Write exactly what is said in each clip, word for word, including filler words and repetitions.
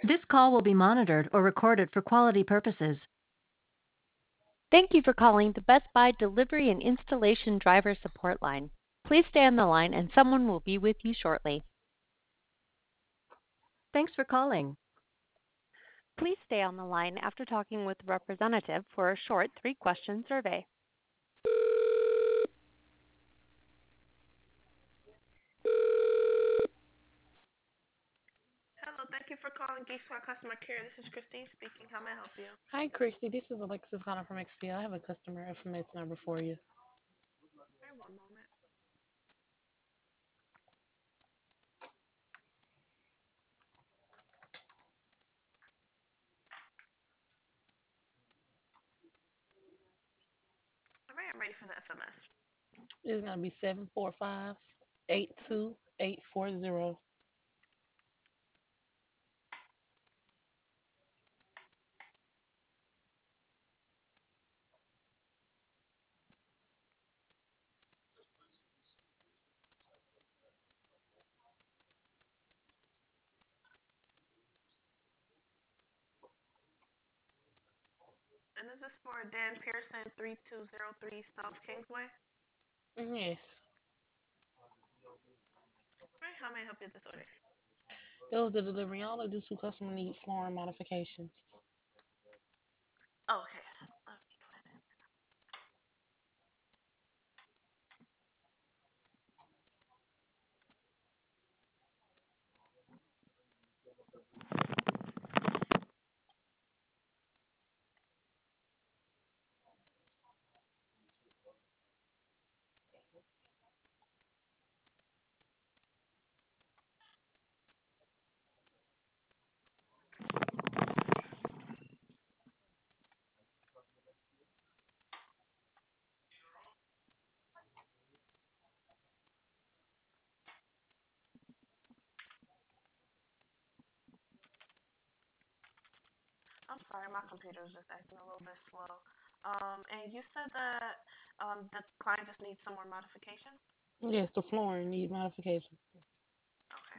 This call will be monitored or recorded for quality purposes. Thank you for calling the Best Buy Delivery and Installation Driver Support Line. Please stay on the line and someone will be with you shortly. Thanks for calling. Please stay on the line after talking with a representative for a short three-question survey. Hello, thank you for calling Geek Squad Customer Care. This is Christine speaking. How may I help you? Hi, Christy. This is Alexis calling from X P L. I have a customer F M S number for you. All right, one moment. All right, I'm ready for the S M S. It's going to be seven four five, eight two eight four zero. And is this for Dan Pearson, three two zero three South Kingsway? Yes. All right, how may I help you with this order? It was the delivery. All I do to customer need flooring modifications. Oh, okay. Let me go ahead and. I'm sorry, my computer is just acting a little bit slow. Um, and you said that um the client just needs some more modifications. Yes, the flooring need modification. Okay.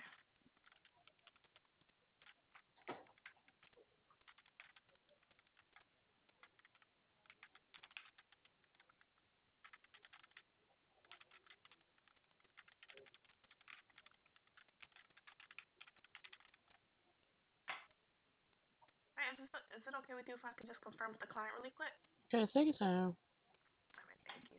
All right, is, this, is it okay with you if I could just confirm with the client really quick? Okay, take your time. All right, thank you.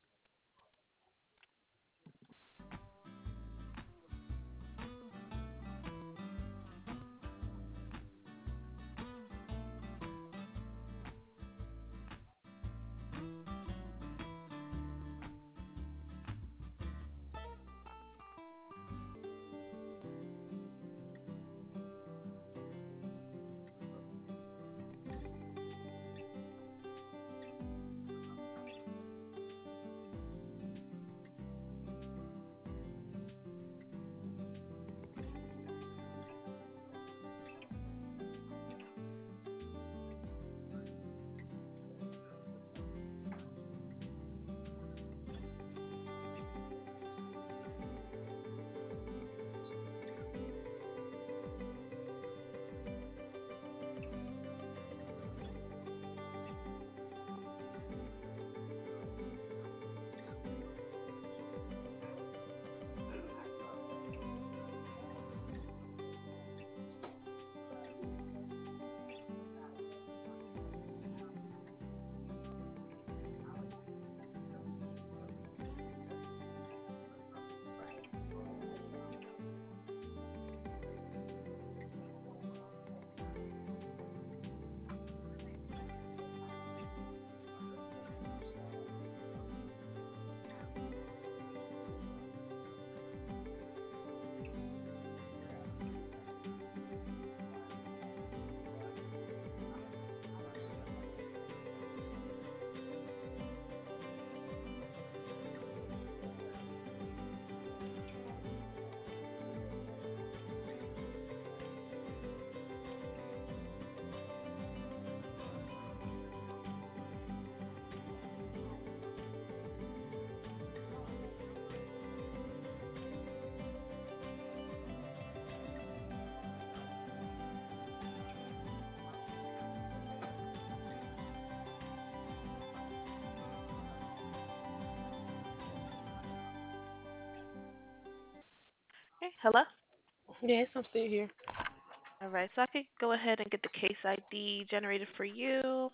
Hello? Yes, I'm still here. All right, so I could go ahead and get the case I D generated for you.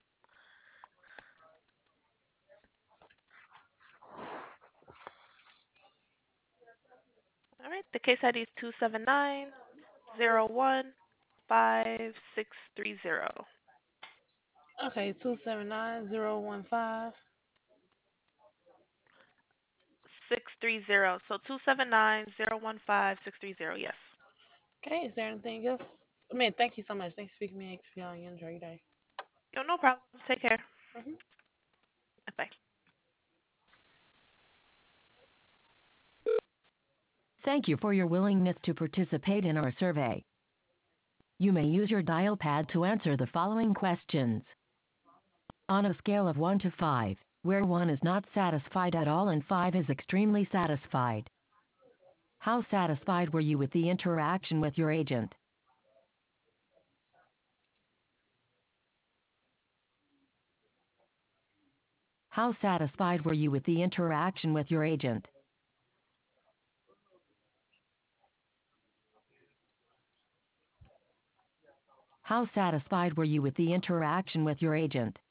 All right, the case I D is two seven nine zero one five six three zero. Okay, two seven nine zero one five. six three zero. So two seven nine zero one five six three zero. Yes. Okay, is there anything else? I mean, thank you so much. Thanks for speaking to me. X P on you. Enjoy your day. Yo, no problem. Take care. Hmm. Bye. Thank you for your willingness to participate in our survey. You may use your dial pad to answer the following questions. On a scale of one to five, where one is not satisfied at all and five is extremely satisfied, how satisfied were you with the interaction with your agent? How satisfied were you with the interaction with your agent? How satisfied were you with the interaction with your agent?